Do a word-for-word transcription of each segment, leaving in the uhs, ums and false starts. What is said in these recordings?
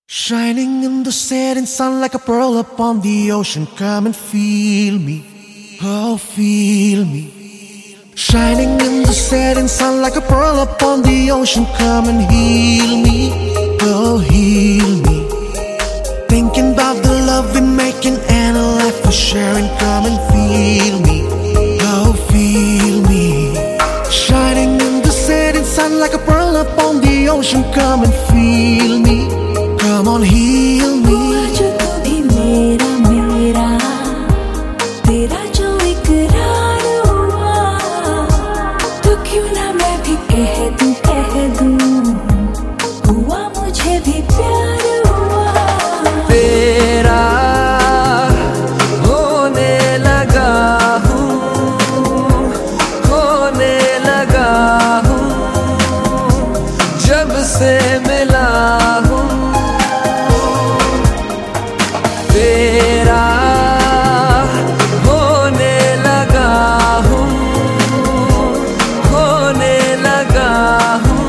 Shining in the setting sun like a pearl upon the ocean. Come and feel me, oh feel me. Shining in the setting sun like a pearl upon the ocean. Come and heal me, oh heal me. Thinking about the love we're making and a life we're sharing. Come and feel me, oh feel me. Shining in the setting sun like a pearl upon the ocean. Come and feel me, come on heal me. हुआ जो तू भी मेरा मेरा, तेरा जो इकरार हुआ, तो क्यों ना मैं भी कह दूं कह दूं, हुआ मुझे भी प्यार हुआ। तेरा होने लगा हूँ, खोने लगा हूँ, जब से मिला हूँ। तेरा होने लगा हूँ, खोने लगा हूँ,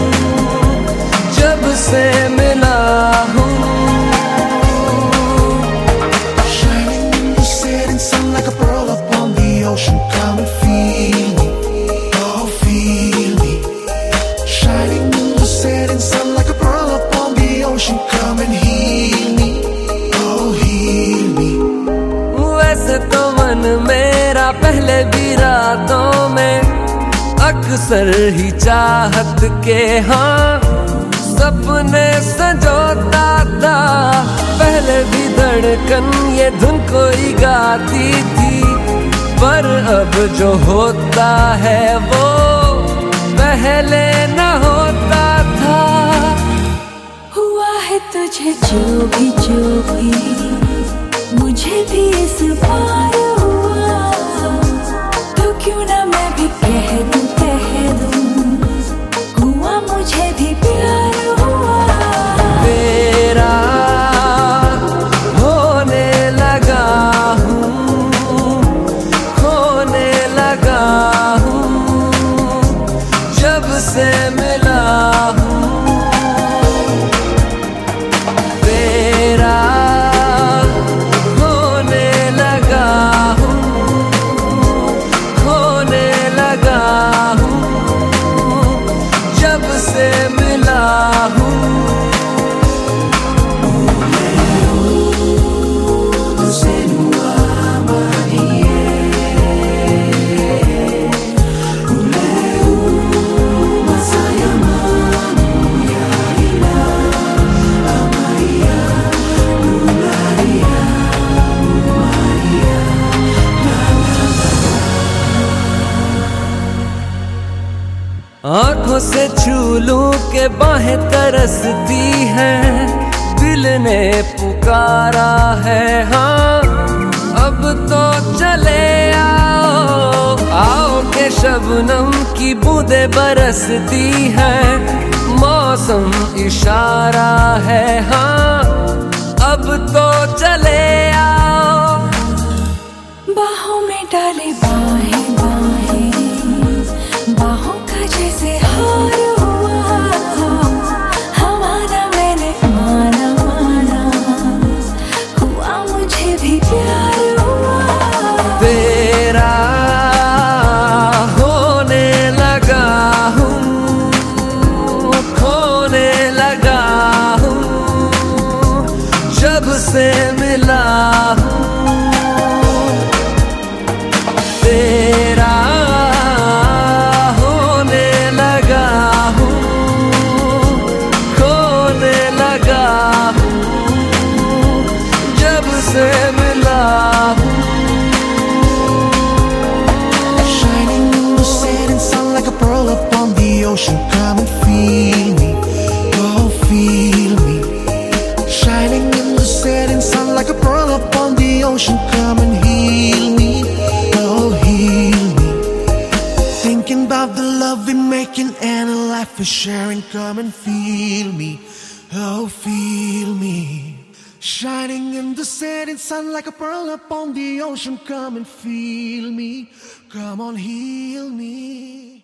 जब से मिला हूँ। Shining in the setting sun like a pearl upon the ocean. Come and feel me, oh feel me. Shining in the setting sun like a pearl upon the ocean. Come and heal me, oh heal me. वैसे तो मन मेरा पहले भी रातों में अक्सर ही चाहत के हाँ सपने संजोता था। पहले भी धड़कन ये धुन कोई गाती थी, पर अब जो होता है वो पहले न होता था। हुआ है तुझे जो भी जो भी, मुझे भी इस बार हुआ, तो क्यों ना मैं भी कह दूं कह दूं, हुआ मुझे भी प्यार हुआ। तेरा होने लगा हूँ, खोने लगा हूँ, जब से मिला हूँ। तेरा होने लगा हूँ, खोने लगा हूँ, जब से मिला हूँ। आंखों से छू लूं के बाहें तरसती हैं, दिल ने पुकारा है हाँ अब तो चले आओ। आओ के शबनम की बूंदें बरसती हैं, मौसम इशारा है हाँ अब तो चले आओ। बाहों में डाले बाहें बाहें, बाहों का जैसे हार हुआ, हमारा मैंने माना माना, हुआ मुझे भी प्यार हुआ। तेरा होने लगा हूँ, खोने लगा हूँ, जब से मिला हूँ। तेरा होने लगा हूँ, खोने लगा हूँ, जब से मिला हूँ। Shining in the setting sun like a pearl upon the ocean. Come and feel me, oh feel me. Shining in the setting sun like a pearl upon the ocean. Come and heal me, oh heal me. Thinking about the love we're making and a life we're sharing. Come and feel me, oh feel me. Shining in the setting sun like a pearl upon the ocean. Come and feel me, come on heal me.